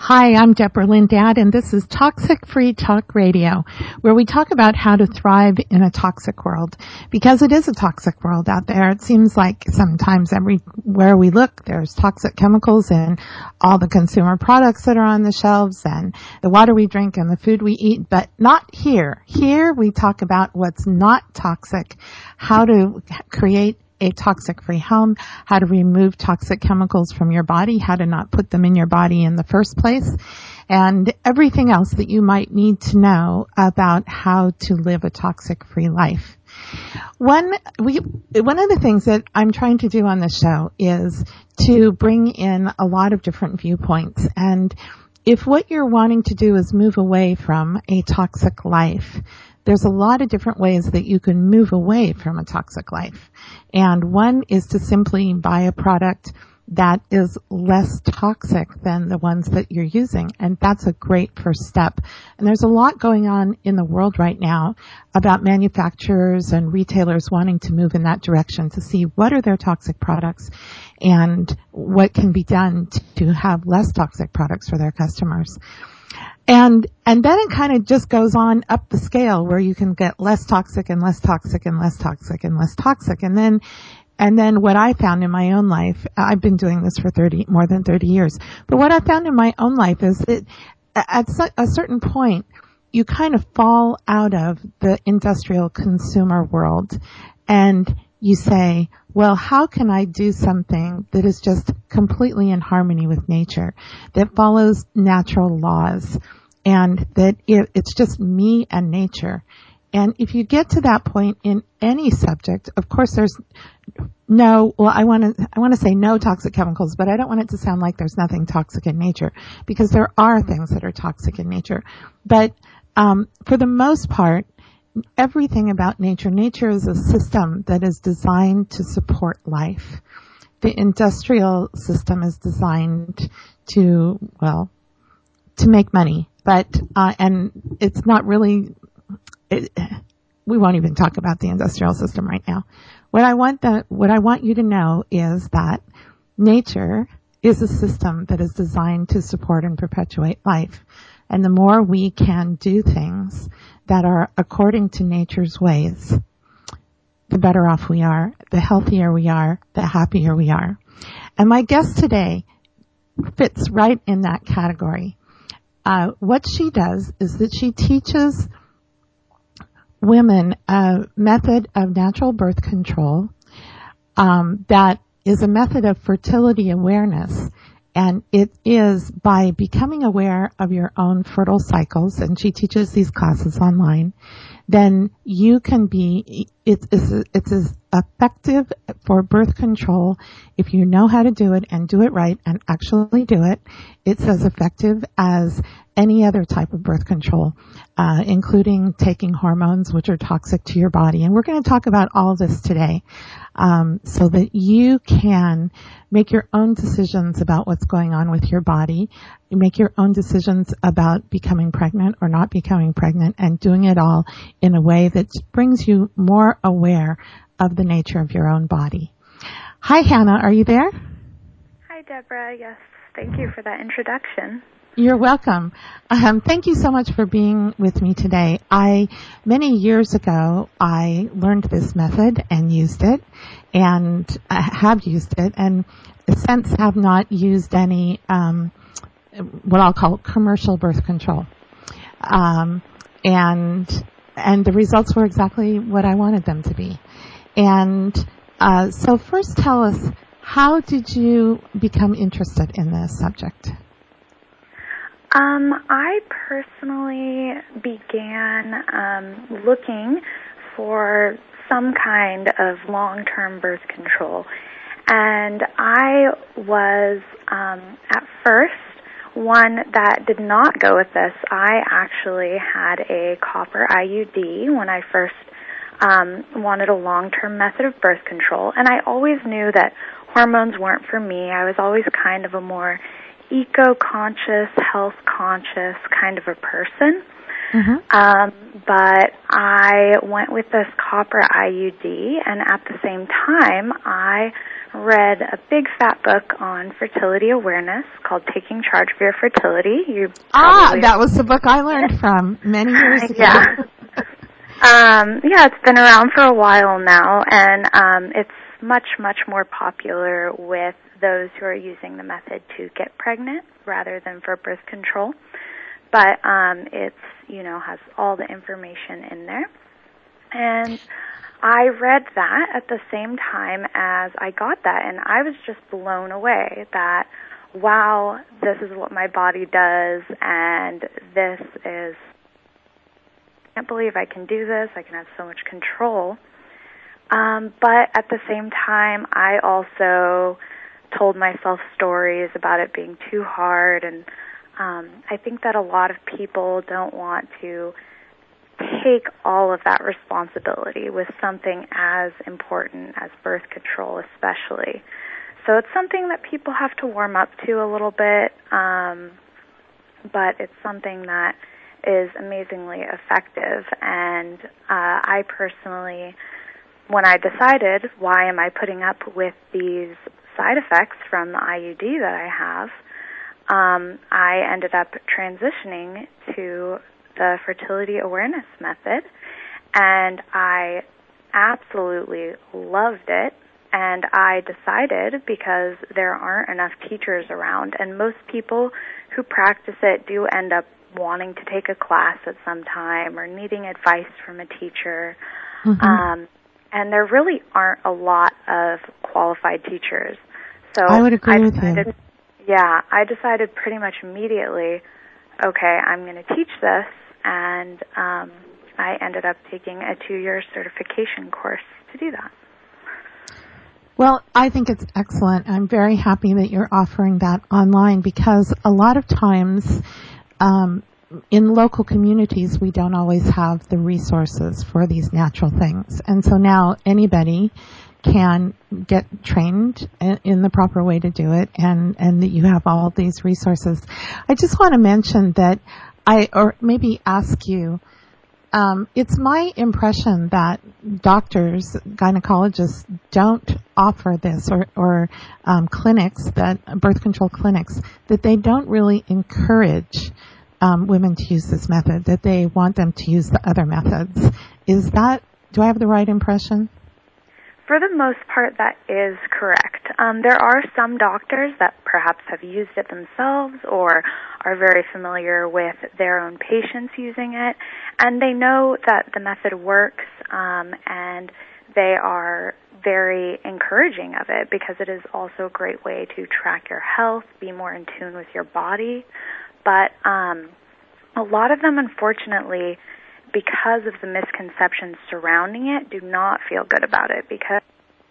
Hi, I'm Deborah Lindad, and this is Toxic Free Talk Radio, where we talk about how to thrive in a toxic world. Because it is a toxic world out there. It seems like sometimes everywhere we look, there's toxic chemicals in all the consumer products that are on the shelves and the water we drink and the food we eat, but not here. Here we talk about what's not toxic, how to create a toxic-free home, how to remove toxic chemicals from your body, how to not put them in your body in the first place, and everything else that you might need to know about how to live a toxic-free life. One of the things that I'm trying to do on this show is to bring in a lot of different viewpoints. And if what you're wanting to do is move away from a toxic life, there's a lot of different ways that you can move away from a toxic life. And one is to simply buy a product that is less toxic than the ones that you're using. And that's a great first step. And there's a lot going on in the world right now about manufacturers and retailers wanting to move in that direction to see what are their toxic products and what can be done to have less toxic products for their customers. And then it kind of just goes on up the scale where you can get less toxic and less toxic and less toxic and less toxic. And then what I found in my own life, I've been doing this for more than 30 years, but what I found in my own life is that at a certain point, you kind of fall out of the industrial consumer world and you say, well, how can I do something that is just completely in harmony with nature, that follows natural laws, and that it's just me and nature? And if you get to that point in any subject, of course I want to say no toxic chemicals, but I don't want it to sound like there's nothing toxic in nature, because there are things that are toxic in nature. But for the most part, everything about nature is a system that is designed to support life. The industrial system is designed to make money, but and it's not really. We won't even talk about the industrial system right now. What I want you to know is that nature is a system that is designed to support and perpetuate life. And the more we can do things that are according to nature's ways, the better off we are, the healthier we are, the happier we are. And my guest today fits right in that category. What she does is that she teaches women a method of natural birth control that is a method of fertility awareness. And it is by becoming aware of your own fertile cycles, and she teaches these classes online, then you can it's as effective for birth control if you know how to do it and do it right and actually do it. It's as effective as any other type of birth control, including taking hormones, which are toxic to your body. And we're going to talk about all of this today, so that you can make your own decisions about what's going on with your body. You make your own decisions about becoming pregnant or not becoming pregnant, and doing it all in a way that brings you more aware of the nature of your own body. Hi, Hannah. Are you there? Hi, Deborah. Yes. Thank you for that introduction. You're welcome. Thank you so much for being with me today. Many years ago, I learned this method and used it, and have used it, and since have not used any, what I'll call commercial birth control. And the results were exactly what I wanted them to be. And so first tell us, how did you become interested in this subject? I personally began looking for some kind of long-term birth control. And I was, at first, one that did not go with this. I actually had a copper IUD when I first wanted a long-term method of birth control. And I always knew that hormones weren't for me. I was always kind of a more eco-conscious, health-conscious kind of a person. But I went with this copper IUD, and at the same time, I read a big fat book on fertility awareness called Taking Charge of Your Fertility. That was the book I learned from many years ago. Yeah, it's been around for a while now, and it's much, much more popular with those who are using the method to get pregnant rather than for birth control. But it's, has all the information in there. And I read that at the same time as I got that, and I was just blown away that, wow, this is what my body does, and this is, I can't believe I can do this, I can have so much control. But at the same time, I also told myself stories about it being too hard, and I think that a lot of people don't want to take all of that responsibility with something as important as birth control, especially. So it's something that people have to warm up to a little bit, but it's something that is amazingly effective. And I personally, when I decided, why am I putting up with these side effects from the IUD that I have, I ended up transitioning to the fertility awareness method, and I absolutely loved it. And I decided, because there aren't enough teachers around, and most people who practice it do end up wanting to take a class at some time or needing advice from a teacher. And there really aren't a lot of qualified teachers. So I would agree with you. Yeah, I decided pretty much immediately, okay, I'm going to teach this, and I ended up taking a 2-year certification course to do that. Well, I think it's excellent. I'm very happy that you're offering that online, because a lot of times in local communities we don't always have the resources for these natural things. And so now anybody can get trained in the proper way to do it, and that you have all these resources. I just want to mention that or maybe ask you, it's my impression that doctors, gynecologists, don't offer this, or clinics, birth control clinics, that they don't really encourage women to use this method, that they want them to use the other methods. Do I have the right impression? For the most part, that is correct. There are some doctors that perhaps have used it themselves or are very familiar with their own patients using it, and they know that the method works, and they are very encouraging of it, because it is also a great way to track your health, be more in tune with your body. But a lot of them, unfortunately, because of the misconceptions surrounding it, do not feel good about it, because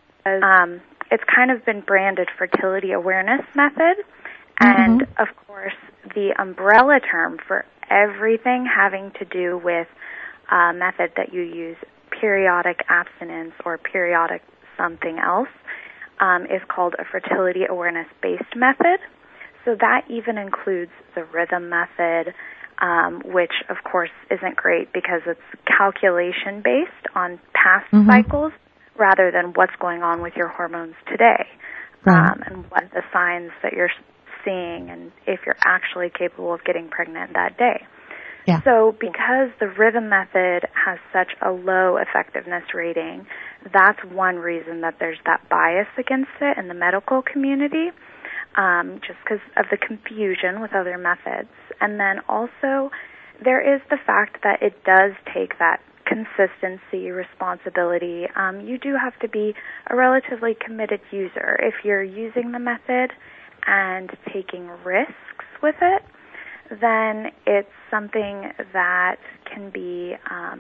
it's kind of been branded fertility awareness method, and of course the umbrella term for everything having to do with a method that you use, periodic abstinence or periodic something else, is called a fertility awareness based method. So that even includes the rhythm method, which of course isn't great because it's calculation based on past cycles rather than what's going on with your hormones today, and what the signs that you're seeing, and if you're actually capable of getting pregnant that day. Yeah. So because the rhythm method has such a low effectiveness rating, that's one reason that there's that bias against it in the medical community, just because of the confusion with other methods. And then also there is the fact that it does take that consistency, responsibility. You do have to be a relatively committed user. If you're using the method and taking risks with it, then it's something that can be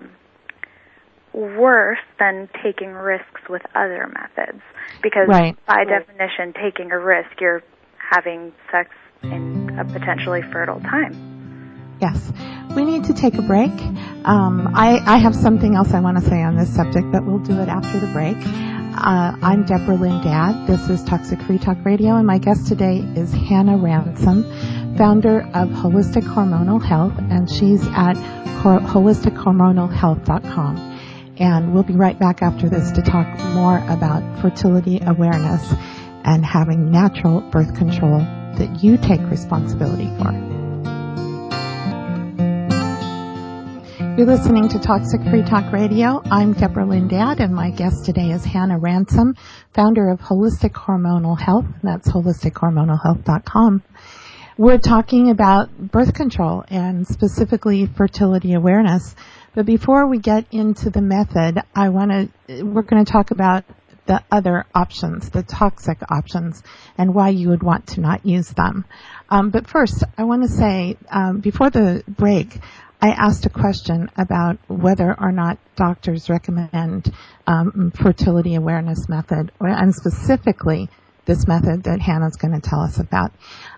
worse than taking risks with other methods. Because by definition, taking a risk, you're having sex in a potentially fertile time. Yes. We need to take a break. I have something else I want to say on this subject, but we'll do it after the break. I'm Deborah Lynn Gadd. This is Toxic Free Talk Radio, and my guest today is Hannah Ransom, founder of Holistic Hormonal Health, and she's at holistichormonalhealth.com. And we'll be right back after this to talk more about fertility awareness and having natural birth control that you take responsibility for. You're listening to Toxic Free Talk Radio. I'm Deborah Lindad, and my guest today is Hannah Ransom, founder of Holistic Hormonal Health, and that's holistichormonalhealth.com. We're talking about birth control and specifically fertility awareness. But before we get into the method, we're going to talk about the other options, the toxic options, and why you would want to not use them. But first, I want to say, before the break, I asked a question about whether or not doctors recommend fertility awareness method, and specifically this method that Hannah's going to tell us about.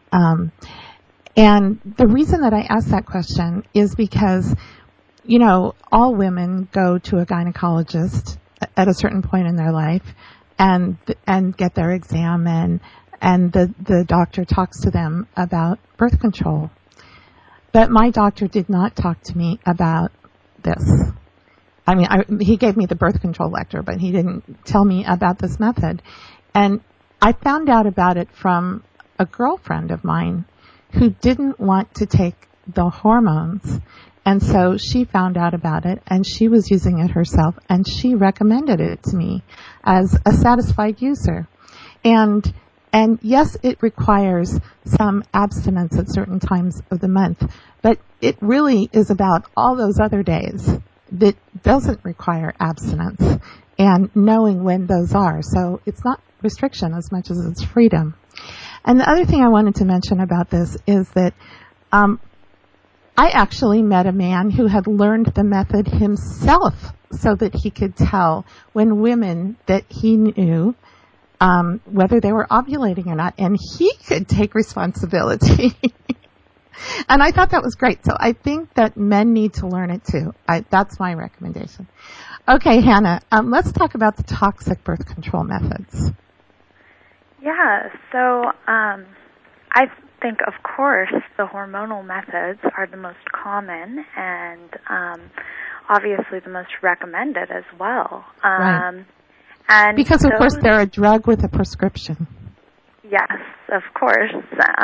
And the reason that I asked that question is because, you know, all women go to a gynecologist at a certain point in their life and get their exam, and the doctor talks to them about birth control. But my doctor did not talk to me about this. I mean, he gave me the birth control lecture, but he didn't tell me about this method. And I found out about it from a girlfriend of mine who didn't want to take the hormones. And so she found out about it, and she was using it herself, and she recommended it to me as a satisfied user. And yes, it requires some abstinence at certain times of the month, but it really is about all those other days that doesn't require abstinence and knowing when those are. So it's not restriction as much as it's freedom. And the other thing I wanted to mention about this is that I actually met a man who had learned the method himself so that he could tell when women that he knew whether they were ovulating or not, and he could take responsibility. And I thought that was great. So I think that men need to learn it too. That's my recommendation. Okay, Hannah, let's talk about the toxic birth control methods. Yeah, so I think, of course, the hormonal methods are the most common and obviously the most recommended as well. Right. And because, of course, they're a drug with a prescription. Yes, of course.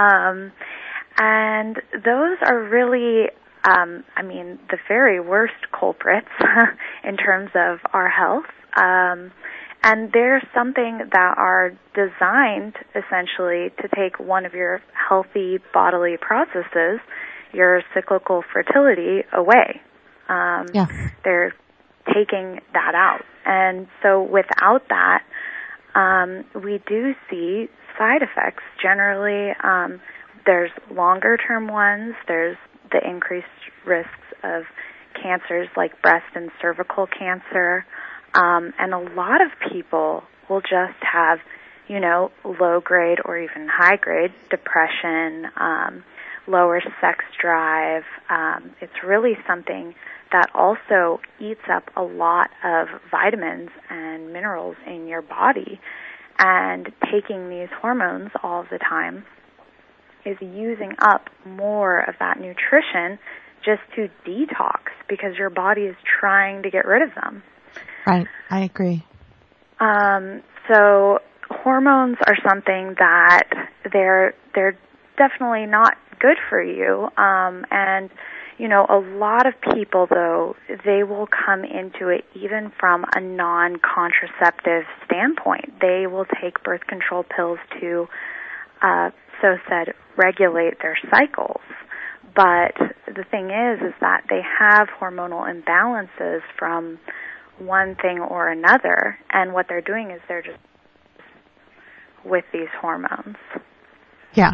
And those are really, the very worst culprits in terms of our health. And they're something that are designed, essentially, to take one of your healthy bodily processes, your cyclical fertility, away. Yes. They're taking that out. And so without that, we do see side effects. Generally, there's longer-term ones. There's the increased risks of cancers like breast and cervical cancer. And a lot of people will just have, low-grade or even high-grade depression, lower sex drive. It's really something that also eats up a lot of vitamins and minerals in your body. And taking these hormones all of the time is using up more of that nutrition just to detox because your body is trying to get rid of them. Right, I agree. So hormones are something that they're definitely not good for you. And a lot of people, though, they will come into it even from a non-contraceptive standpoint. They will take birth control pills to, regulate their cycles. But the thing is that they have hormonal imbalances from one thing or another, and what they're doing is they're just with these hormones. Yeah.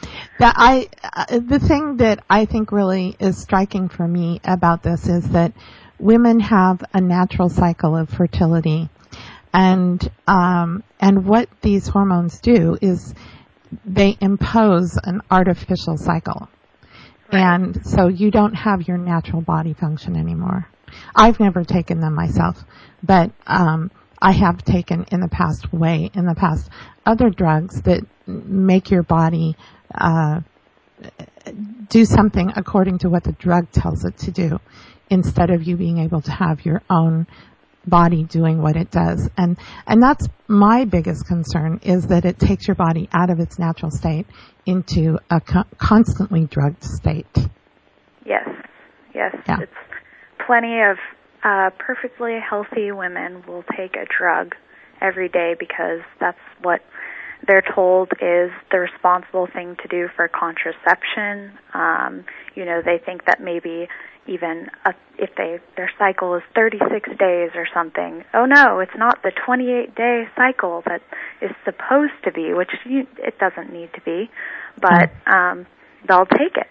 The thing that I think really is striking for me about this is that women have a natural cycle of fertility, and what these hormones do is they impose an artificial cycle. Right. And so you don't have your natural body function anymore. I've never taken them myself, but I have taken in the past other drugs that make your body do something according to what the drug tells it to do, instead of you being able to have your own body doing what it does. And that's my biggest concern, is that it takes your body out of its natural state into a constantly drugged state. Yes. Yeah. It's plenty of perfectly healthy women will take a drug every day because that's what they're told is the responsible thing to do for contraception. They think that maybe even if their cycle is 36 days or something, oh no, it's not the 28-day cycle that is supposed to be, which it doesn't need to be, but they'll take it.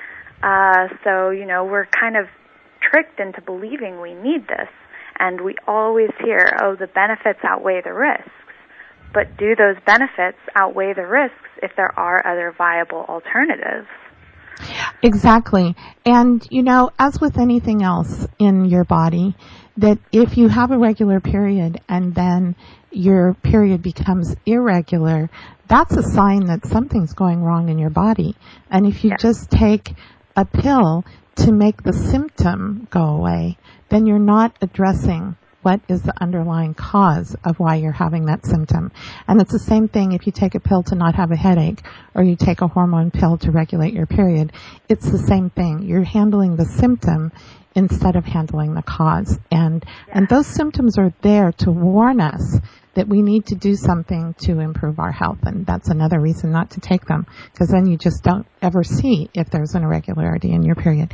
So we're kind of tricked into believing we need this, and we always hear, oh, the benefits outweigh the risks. But do those benefits outweigh the risks if there are other viable alternatives? Exactly. And, as with anything else in your body, that if you have a regular period and then your period becomes irregular, that's a sign that something's going wrong in your body. And if you just take a pill to make the symptom go away, then you're not addressing what is the underlying cause of why you're having that symptom. And it's the same thing if you take a pill to not have a headache, or you take a hormone pill to regulate your period. It's the same thing. You're handling the symptom instead of handling the cause. And those symptoms are there to warn us that we need to do something to improve our health. And that's another reason not to take them, because then you just don't ever see if there's an irregularity in your period.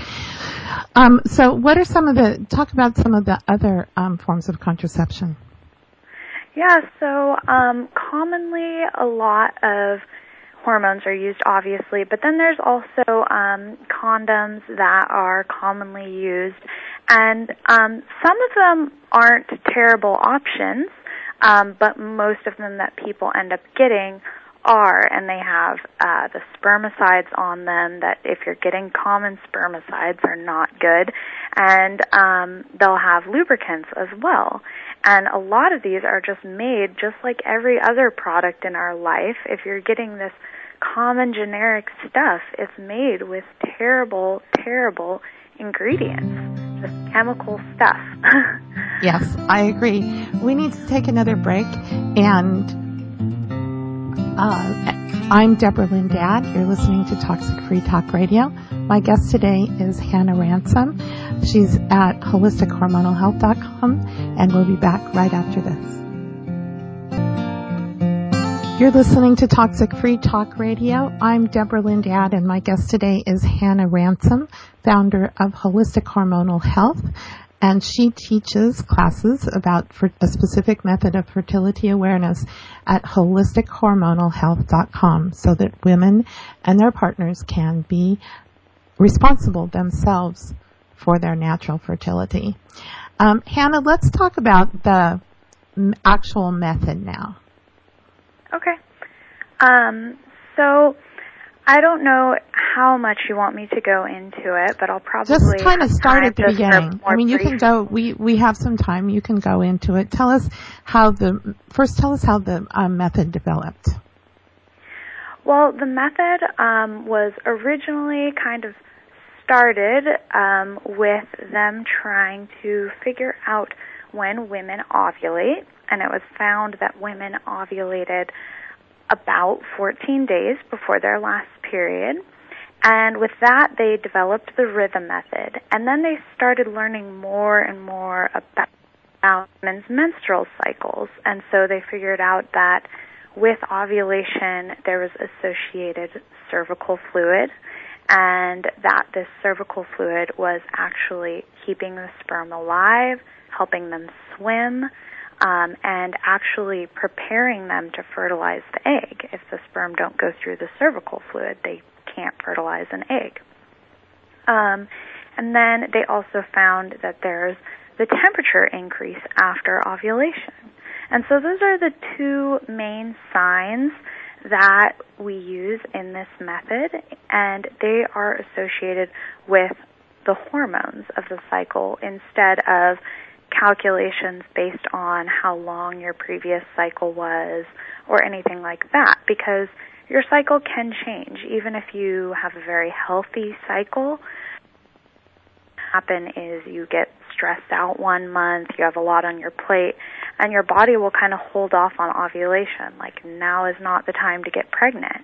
So what are talk about some of the other forms of contraception. Yeah, so commonly a lot of hormones are used, obviously, but then there's also condoms that are commonly used, and some of them aren't terrible options, but most of them that people end up getting are, and they have the spermicides on them that if you're getting common spermicides are not good, and they'll have lubricants as well. And a lot of these are just made just like every other product in our life. If you're getting this common generic stuff, it's made with terrible, terrible ingredients, just chemical stuff. Yes, I agree. We need to take another break, and I'm Deborah Lynn Dad. You're listening to Toxic Free Talk Radio. My guest today is Hannah Ransom. She's at holistichormonalhealth.com, and we'll be back right after this. You're listening to Toxic Free Talk Radio. I'm Deborah Lynn Dad, and my guest today is Hannah Ransom, founder of Holistic Hormonal Health. And she teaches classes about a specific method of fertility awareness at holistichormonalhealth.com, so that women and their partners can be responsible themselves for their natural fertility. Hannah, let's talk about the actual method now. Okay. So I don't know how much you want me to go into it, but I'll probably just kind of start at the beginning. I mean, you brief. can go. We have some time. You can go into it. Tell us how the method developed. Well, the method was originally kind of started with them trying to figure out when women ovulate, and it was found that women ovulated about 14 days before their last period. And with that, they developed the rhythm method. And then they started learning more and more about women's menstrual cycles. And so they figured out that with ovulation, there was associated cervical fluid, and that this cervical fluid was actually keeping the sperm alive, helping them swim, and actually preparing them to fertilize the egg. If the sperm don't go through the cervical fluid, they can't fertilize an egg. And then they also found that there's the temperature increase after ovulation. And so those are the two main signs that we use in this method, and they are associated with the hormones of the cycle instead of calculations based on how long your previous cycle was or anything like that, because your cycle can change. Even if you have a very healthy cycle, what happen is you get stressed out 1 month, you have a lot on your plate, and your body will kind of hold off on ovulation. Like, now is not the time to get pregnant.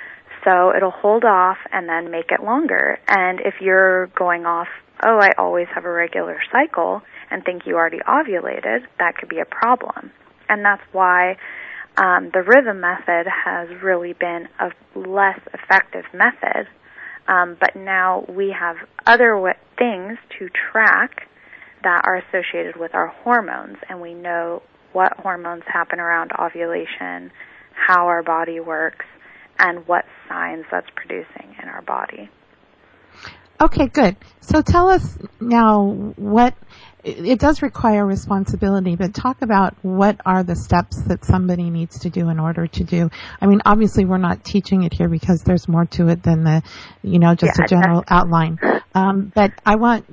So it'll hold off and then make it longer. And if you're going off, oh, I always have a regular cycle, and think you already ovulated, that could be a problem. And that's why the rhythm method has really been a less effective method. But now we have other things to track that are associated with our hormones, and we know what hormones happen around ovulation, how our body works, and what signs that's producing in our body. Okay, good. So tell us now what, it does require responsibility, but talk about what are the steps that somebody needs to do in order to do. I mean, obviously we're not teaching it here because there's more to it than a general outline. But I want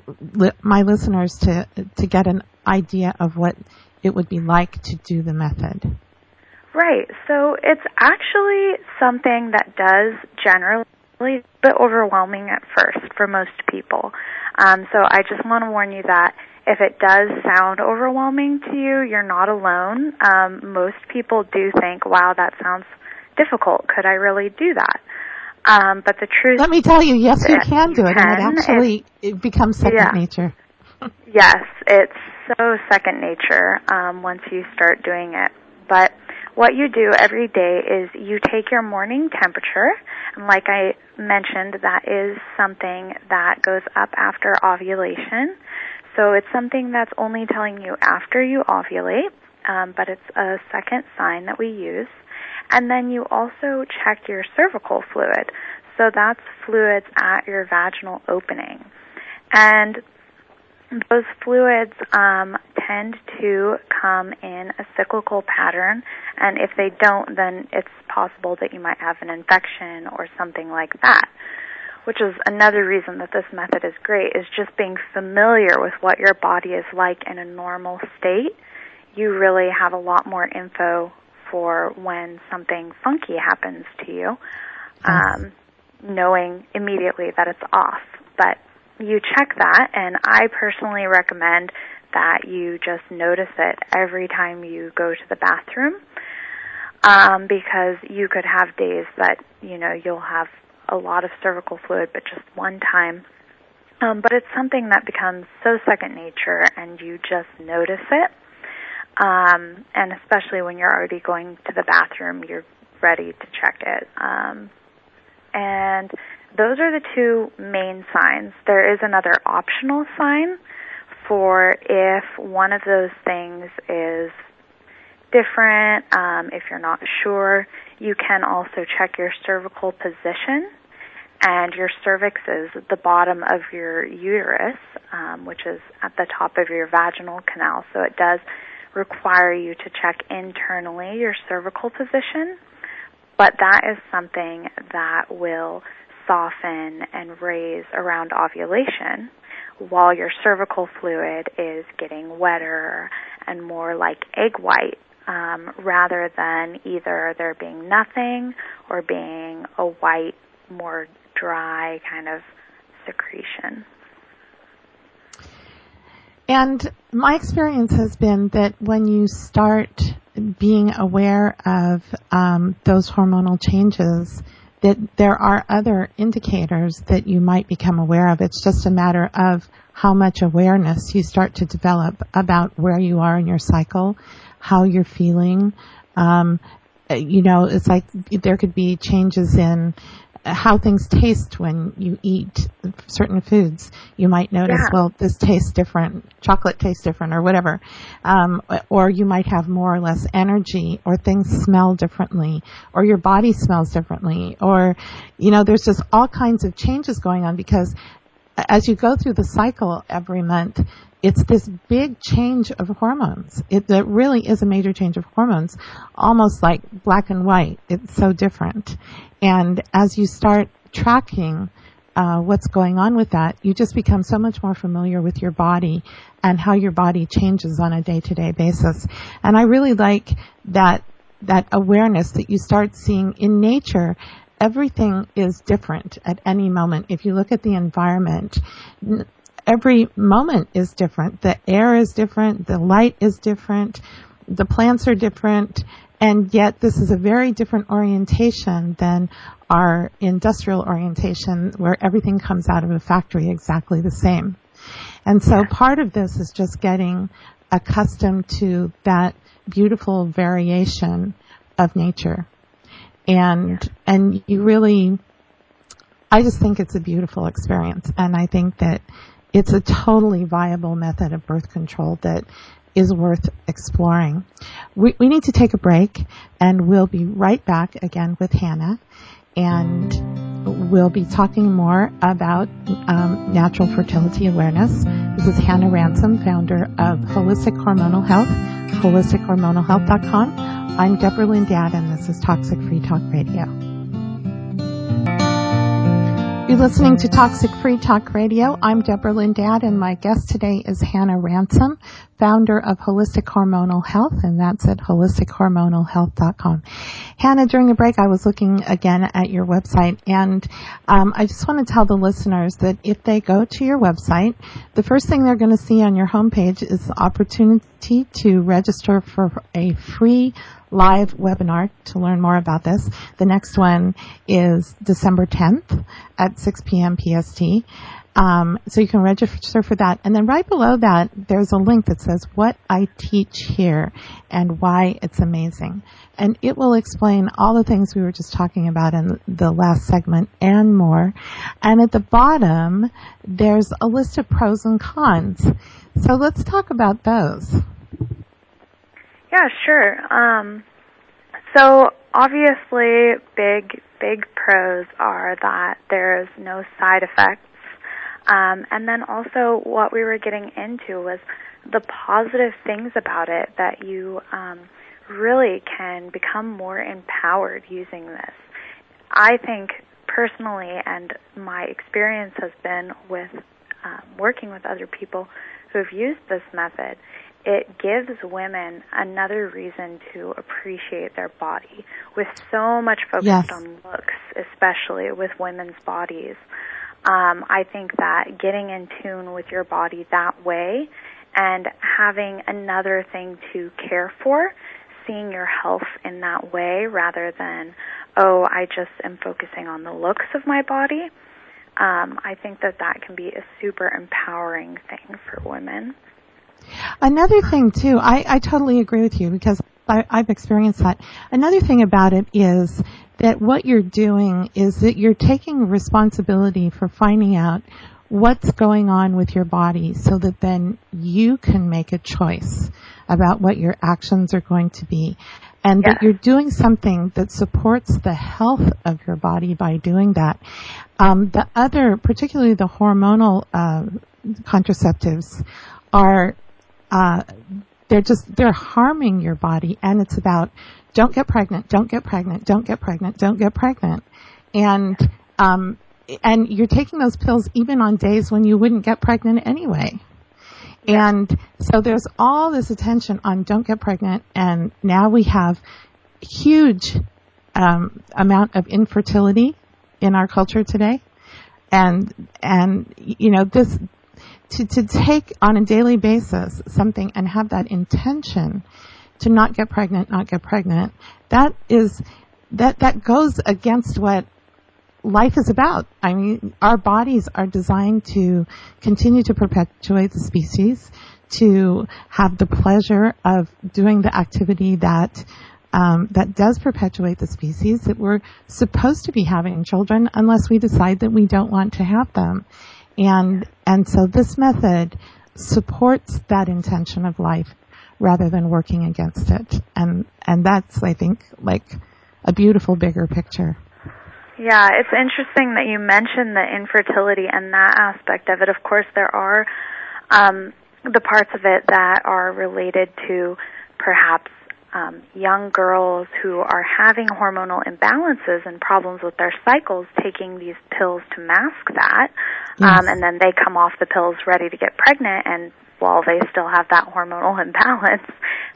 my listeners to get an idea of what it would be like to do the method. Right. So it's actually something that does generally a bit overwhelming at first for most people. So I just want to warn you that if it does sound overwhelming to you, you're not alone. Most people do think, wow, that sounds difficult. Could I really do that? But the truth... Let me tell you, yes, you can do it, and it becomes second nature. Yes, it's so second nature once you start doing it. But what you do every day is you take your morning temperature, and like I mentioned, that is something that goes up after ovulation. So it's something that's only telling you after you ovulate, but it's a second sign that we use. And then you also check your cervical fluid. So that's fluids at your vaginal opening. And those fluids tend to come in a cyclical pattern, and if they don't, then it's possible that you might have an infection or something like that, which is another reason that this method is great, is just being familiar with what your body is like in a normal state. You really have a lot more info for when something funky happens to you, knowing immediately that it's off. But you check that, and I personally recommend that you just notice it every time you go to the bathroom, because you could have days that, you'll have a lot of cervical fluid, but just one time. But it's something that becomes so second nature, and you just notice it. And especially when you're already going to the bathroom, you're ready to check it. And those are the two main signs. There is another optional sign for if one of those things is different. If you're not sure, you can also check your cervical position. And your cervix is the bottom of your uterus, which is at the top of your vaginal canal. So it does require you to check internally your cervical position. But that is something that will soften and raise around ovulation, while your cervical fluid is getting wetter and more like egg white, rather than either there being nothing or being a white, more dry kind of secretion. And my experience has been that when you start being aware of those hormonal changes, that there are other indicators that you might become aware of. It's just a matter of how much awareness you start to develop about where you are in your cycle, how you're feeling. It's like there could be changes in how things taste when you eat certain foods. You might notice, well, this tastes different, chocolate tastes different, or whatever. Or you might have more or less energy, or things smell differently, or your body smells differently, or, there's just all kinds of changes going on, because as you go through the cycle every month, it's this big change of hormones. It really is a major change of hormones, almost like black and white. It's so different. And as you start tracking what's going on with that, you just become so much more familiar with your body and how your body changes on a day-to-day basis. And I really like that that awareness that you start seeing in nature. Everything is different at any moment. If you look at the environment, every moment is different. The air is different. The light is different. The plants are different. And yet this is a very different orientation than our industrial orientation where everything comes out of a factory exactly the same. And so part of this is just getting accustomed to that beautiful variation of nature. And you really, I just think it's a beautiful experience. And I think that it's a totally viable method of birth control that is worth exploring. We need to take a break, and we'll be right back again with Hannah. And we'll be talking more about natural fertility awareness. This is Hannah Ransom, founder of Holistic Hormonal Health, holistichormonalhealth.com. I'm Deborah Lynn Dad, and this is Toxic Free Talk Radio. You're listening to Toxic Free Talk Radio. I'm Deborah Lynn Dad, and my guest today is Hannah Ransom, founder of Holistic Hormonal Health, and that's at holistichormonalhealth.com. Hannah, during the break, I was looking again at your website, and I just want to tell the listeners that if they go to your website, the first thing they're going to see on your homepage is the opportunity to register for a free live webinar to learn more about this. The next one is December 10th at 6 p.m. PST. So you can register for that. And then right below that, there's a link that says what I teach here and why it's amazing. And it will explain all the things we were just talking about in the last segment and more. And at the bottom, there's a list of pros and cons. So let's talk about those. Yeah, sure. So obviously, big pros are that there's no side effects. And then also what we were getting into was the positive things about it, that you really can become more empowered using this. I think personally, and my experience has been with working with other people who have used this method, it gives women another reason to appreciate their body. With so much focus on looks, especially with women's bodies, I think that getting in tune with your body that way and having another thing to care for, seeing your health in that way rather than, I just am focusing on the looks of my body, I think that can be a super empowering thing for women. Another thing, too, I totally agree with you because I've experienced that. Another thing about it is that what you're doing is that you're taking responsibility for finding out what's going on with your body so that then you can make a choice about what your actions are going to be. And that you're doing something that supports the health of your body by doing that. The other, particularly the hormonal contraceptives, are they're harming your body, and it's about don't get pregnant, don't get pregnant, don't get pregnant, don't get pregnant. And you're taking those pills even on days when you wouldn't get pregnant anyway. And so there's all this attention on don't get pregnant, and now we have huge amount of infertility in our culture today. And you know, this to take on a daily basis something and have that intention to not get pregnant, that goes against what life is about. I mean, our bodies are designed to continue to perpetuate the species, to have the pleasure of doing the activity that does perpetuate the species, that we're supposed to be having children unless we decide that we don't want to have them. And so this method supports that intention of life rather than working against it. And that's, I think, like a beautiful bigger picture. Yeah, it's interesting that you mentioned the infertility and that aspect of it. Of course, there are the parts of it that are related to perhaps young girls who are having hormonal imbalances and problems with their cycles, taking these pills to mask that, and then they come off the pills ready to get pregnant, and while they still have that hormonal imbalance,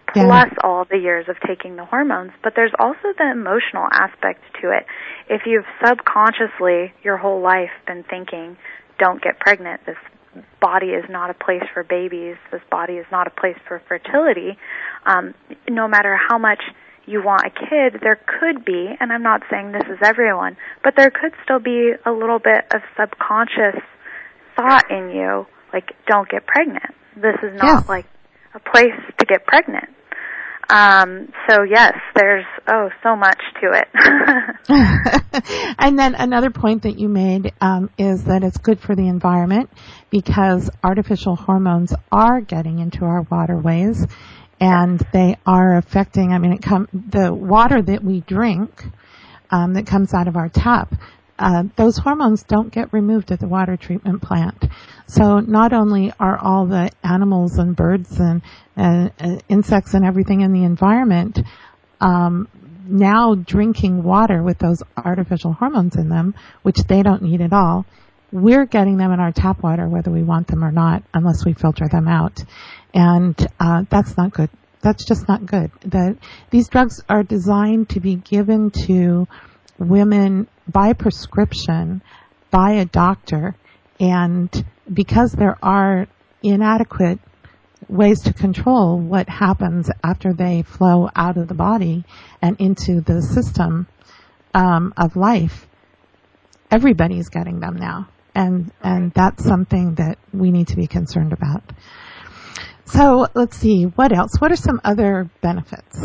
plus all the years of taking the hormones. But there's also the emotional aspect to it. If you've subconsciously your whole life been thinking, don't get pregnant, this body is not a place for babies, this body is not a place for fertility, no matter how much you want a kid, there could be, and I'm not saying this is everyone, but there could still be a little bit of subconscious thought in you, like, don't get pregnant. This is not like a place to get pregnant. So yes, there's, so much to it. And then another point that you made is that it's good for the environment because artificial hormones are getting into our waterways and they are affecting, the water that we drink that comes out of our tap, those hormones don't get removed at the water treatment plant. So not only are all the animals and birds and insects and everything in the environment now drinking water with those artificial hormones in them, which they don't need at all, we're getting them in our tap water whether we want them or not, unless we filter them out. And that's not good. That's just not good. These drugs are designed to be given to women by prescription by a doctor, and because there are inadequate ways to control what happens after they flow out of the body and into the system of life, everybody's getting them now, and that's something that we need to be concerned about. So let's see, what else? What are some other benefits?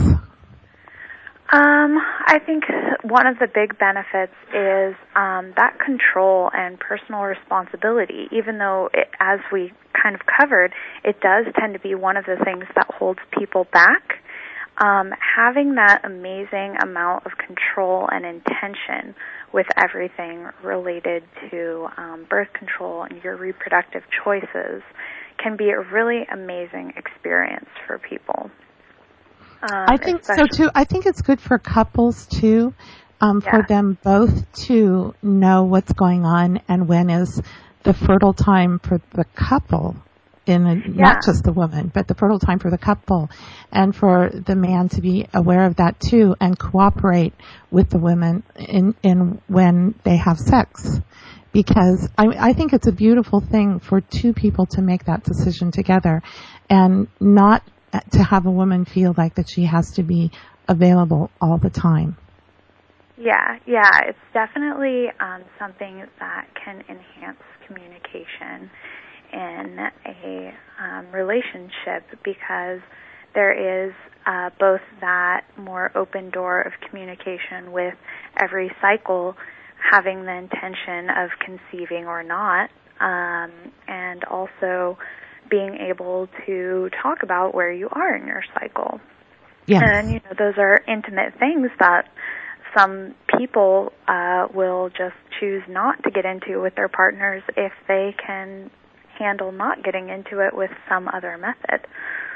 I think one of the big benefits is that control and personal responsibility. Even though, as we kind of covered, it does tend to be one of the things that holds people back. Having that amazing amount of control and intention with everything related to birth control and your reproductive choices can be a really amazing experience for people. I think so too. I think it's good for couples too, for them both to know what's going on and when is the fertile time for the couple, not just the woman, but the fertile time for the couple, and for the man to be aware of that too and cooperate with the women in when they have sex. Because I think it's a beautiful thing for two people to make that decision together and not to have a woman feel like that she has to be available all the time. Yeah, it's definitely something that can enhance communication in a relationship, because there is both that more open door of communication with every cycle having the intention of conceiving or not, and also being able to talk about where you are in your cycle. Yes. And, those are intimate things that some people will just choose not to get into with their partners if they can handle not getting into it with some other method.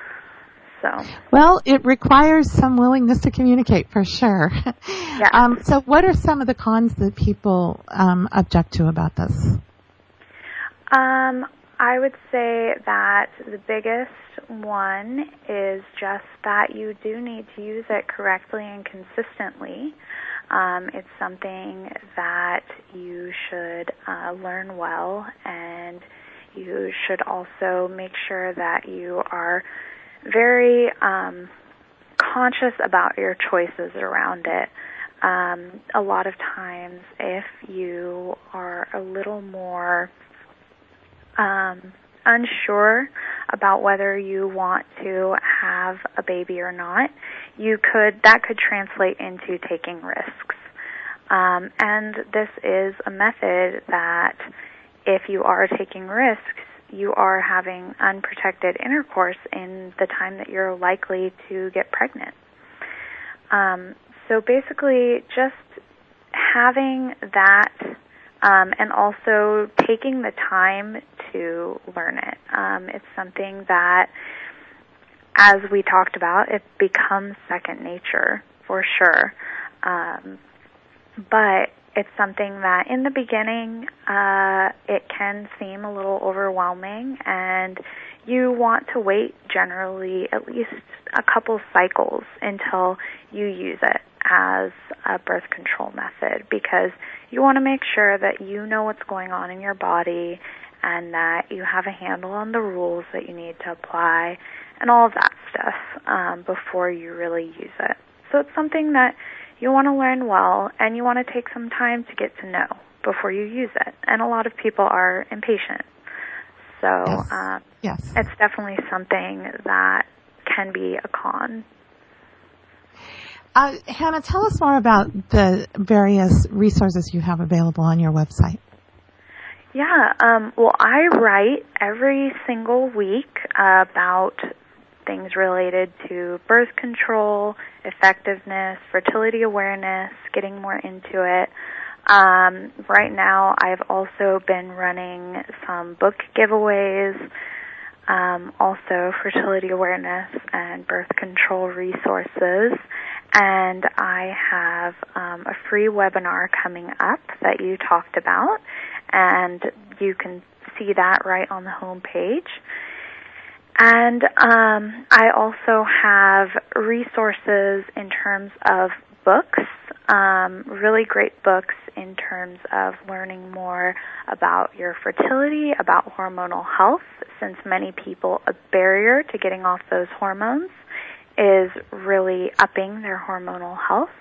Well, it requires some willingness to communicate, for sure. Yeah. So what are some of the cons that people object to about this? I would say that the biggest one is just that you do need to use it correctly and consistently. It's something that you should learn well, and you should also make sure that you are very conscious about your choices around it. A lot of times, if you are a little more unsure about whether you want to have a baby or not, that could translate into taking risks. And this is a method that, if you are taking risks, you are having unprotected intercourse in the time that you're likely to get pregnant. So basically, just having that, and also taking the time to learn it. It's something that, as we talked about, it becomes second nature for sure. But it's something that in the beginning it can seem a little overwhelming, and you want to wait generally at least a couple cycles until you use it as a birth control method, because you want to make sure that you know what's going on in your body and that you have a handle on the rules that you need to apply and all of that stuff before you really use it. So it's something that you want to learn well, and you want to take some time to get to know before you use it. And a lot of people are impatient. So yes. It's definitely something that can be a con. Hannah, tell us more about the various resources you have available on your website. Yeah, well, I write every single week about things related to birth control, effectiveness, fertility awareness, getting more into it. Right now, I've also been running some book giveaways, also fertility awareness and birth control resources. And I have a free webinar coming up that you talked about, and you can see that right on the home page. And I also have resources in terms of books, really great books in terms of learning more about your fertility, about hormonal health, since many people, a barrier to getting off those hormones is really upping their hormonal health.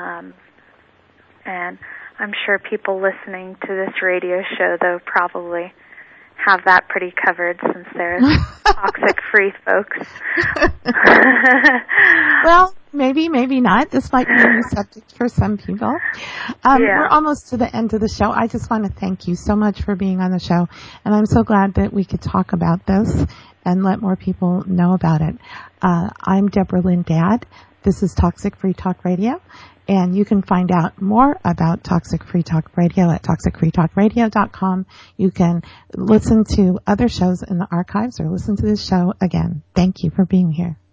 And I'm sure people listening to this radio show, though, probably have that pretty covered since they're toxic-free folks. Well, maybe not. This might be a new subject for some people. We're almost to the end of the show. I just want to thank you so much for being on the show, and I'm so glad that we could talk about this and let more people know about it. I'm Deborah Lynn Gadd. This is Toxic Free Talk Radio, and you can find out more about Toxic Free Talk Radio at toxicfreetalkradio.com. You can listen to other shows in the archives or listen to this show again. Thank you for being here.